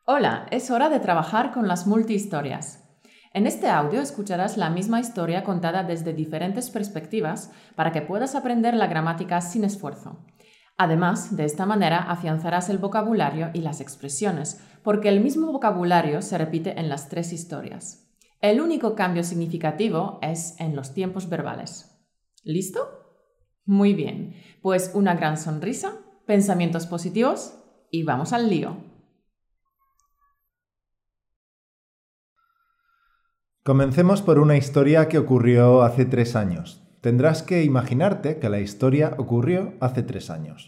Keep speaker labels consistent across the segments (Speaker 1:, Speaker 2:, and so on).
Speaker 1: Hola, es hora de trabajar con las multihistorias. En este audio escucharás la misma historia contada desde diferentes perspectivas para que puedas aprender la gramática sin esfuerzo. Además, de esta manera afianzarás el vocabulario y las expresiones, porque el mismo vocabulario se repite en las tres historias. El único cambio significativo es en los tiempos verbales. ¿Listo? Muy bien, pues una gran sonrisa, pensamientos positivos y vamos al lío.
Speaker 2: Comencemos por una historia que ocurrió hace 3 años. Tendrás que imaginarte que la historia ocurrió hace 3 años.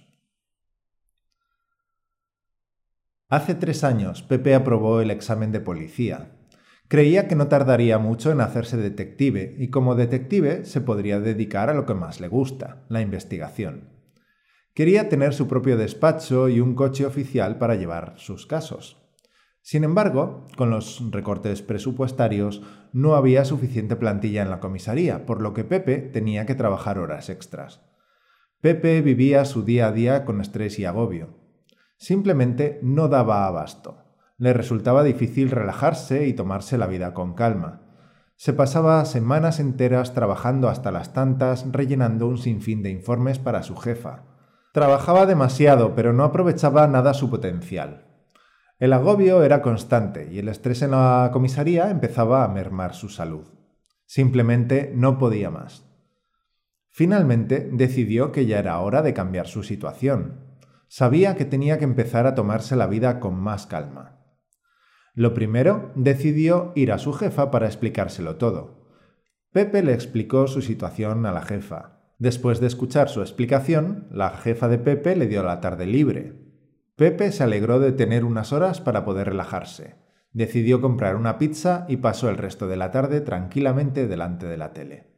Speaker 2: Hace 3 años, Pepe aprobó el examen de policía. Creía que no tardaría mucho en hacerse detective y como detective se podría dedicar a lo que más le gusta, la investigación. Quería tener su propio despacho y un coche oficial para llevar sus casos. Sin embargo, con los recortes presupuestarios no había suficiente plantilla en la comisaría, por lo que Pepe tenía que trabajar horas extras. Pepe vivía su día a día con estrés y agobio. Simplemente no daba abasto. Le resultaba difícil relajarse y tomarse la vida con calma. Se pasaba semanas enteras trabajando hasta las tantas, rellenando un sinfín de informes para su jefa. Trabajaba demasiado, pero no aprovechaba nada su potencial. El agobio era constante y el estrés en la comisaría empezaba a mermar su salud. Simplemente no podía más. Finalmente decidió que ya era hora de cambiar su situación. Sabía que tenía que empezar a tomarse la vida con más calma. Lo primero, decidió ir a su jefa para explicárselo todo. Pepe le explicó su situación a la jefa. Después de escuchar su explicación, la jefa de Pepe le dio la tarde libre. Pepe se alegró de tener unas horas para poder relajarse. Decidió comprar una pizza y pasó el resto de la tarde tranquilamente delante de la tele.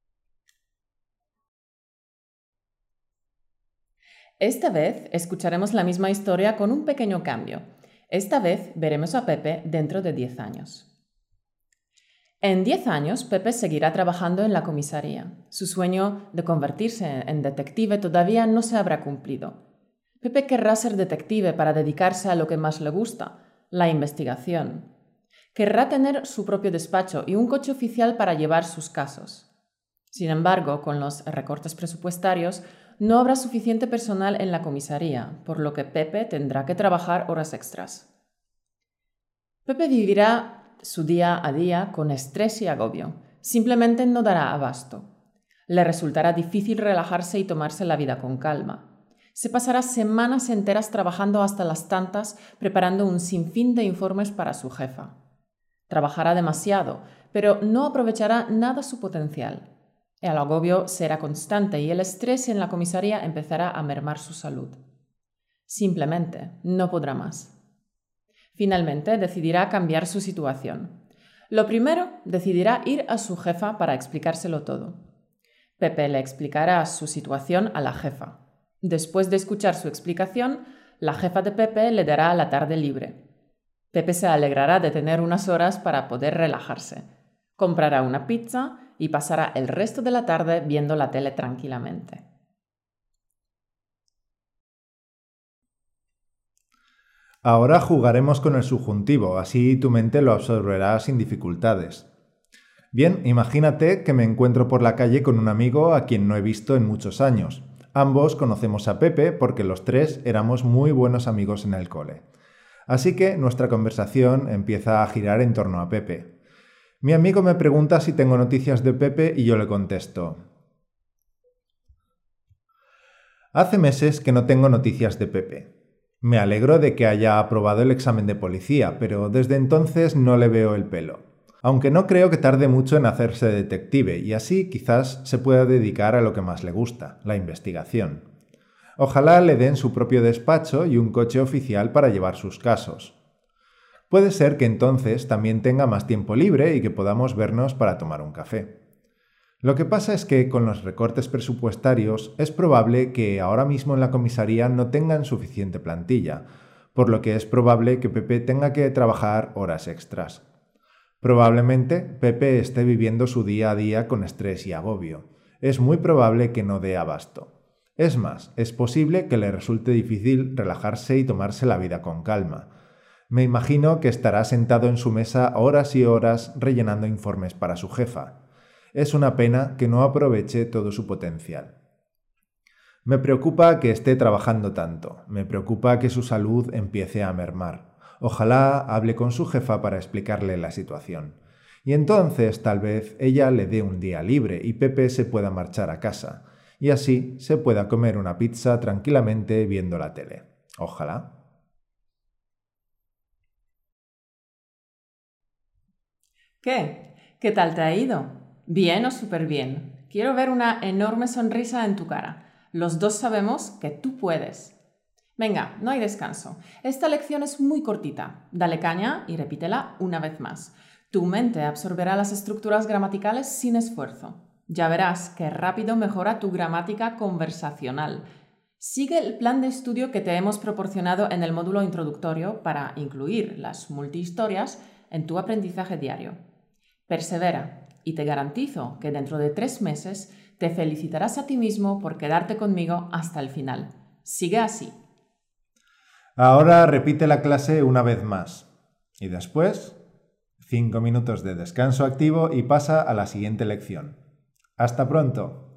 Speaker 1: Esta vez escucharemos la misma historia con un pequeño cambio. Esta vez veremos a Pepe dentro de 10 años. En 10 años, Pepe seguirá trabajando en la comisaría. Su sueño de convertirse en detective todavía no se habrá cumplido. Pepe querrá ser detective para dedicarse a lo que más le gusta, la investigación. Querrá tener su propio despacho y un coche oficial para llevar sus casos. Sin embargo, con los recortes presupuestarios, no habrá suficiente personal en la comisaría, por lo que Pepe tendrá que trabajar horas extras. Pepe vivirá su día a día con estrés y agobio. Simplemente no dará abasto. Le resultará difícil relajarse y tomarse la vida con calma. Se pasará semanas enteras trabajando hasta las tantas, preparando un sinfín de informes para su jefa. Trabajará demasiado, pero no aprovechará nada su potencial. El agobio será constante y el estrés en la comisaría empezará a mermar su salud. Simplemente no podrá más. Finalmente decidirá cambiar su situación. Lo primero, decidirá ir a su jefa para explicárselo todo. Pepe le explicará su situación a la jefa. Después de escuchar su explicación, la jefa de Pepe le dará la tarde libre. Pepe se alegrará de tener unas horas para poder relajarse. Comprará una pizza y pasará el resto de la tarde viendo la tele tranquilamente.
Speaker 2: Ahora jugaremos con el subjuntivo, así tu mente lo absorberá sin dificultades. Bien, imagínate que me encuentro por la calle con un amigo a quien no he visto en muchos años. Ambos conocemos a Pepe porque los tres éramos muy buenos amigos en el cole. Así que nuestra conversación empieza a girar en torno a Pepe. Mi amigo me pregunta si tengo noticias de Pepe y yo le contesto: hace meses que no tengo noticias de Pepe. Me alegro de que haya aprobado el examen de policía, pero desde entonces no le veo el pelo. Aunque no creo que tarde mucho en hacerse detective y así quizás se pueda dedicar a lo que más le gusta, la investigación. Ojalá le den su propio despacho y un coche oficial para llevar sus casos. Puede ser que entonces también tenga más tiempo libre y que podamos vernos para tomar un café. Lo que pasa es que con los recortes presupuestarios es probable que ahora mismo en la comisaría no tengan suficiente plantilla, por lo que es probable que Pepe tenga que trabajar horas extras. Probablemente Pepe esté viviendo su día a día con estrés y agobio. Es muy probable que no dé abasto. Es más, es posible que le resulte difícil relajarse y tomarse la vida con calma. Me imagino que estará sentado en su mesa horas y horas rellenando informes para su jefa. Es una pena que no aproveche todo su potencial. Me preocupa que esté trabajando tanto. Me preocupa que su salud empiece a mermar. Ojalá hable con su jefa para explicarle la situación. Y entonces tal vez ella le dé un día libre y Pepe se pueda marchar a casa. Y así se pueda comer una pizza tranquilamente viendo la tele. Ojalá.
Speaker 1: ¿Qué? ¿Qué tal te ha ido? ¿Bien o súper bien? Quiero ver una enorme sonrisa en tu cara. Los dos sabemos que tú puedes. Venga, no hay descanso. Esta lección es muy cortita. Dale caña y repítela una vez más. Tu mente absorberá las estructuras gramaticales sin esfuerzo. Ya verás que rápido mejora tu gramática conversacional. Sigue el plan de estudio que te hemos proporcionado en el módulo introductorio para incluir las multihistorias en tu aprendizaje diario. Persevera y te garantizo que dentro de 3 meses te felicitarás a ti mismo por quedarte conmigo hasta el final. Sigue así.
Speaker 2: Ahora repite la clase una vez más. Y después, 5 minutos de descanso activo y pasa a la siguiente lección. ¡Hasta pronto!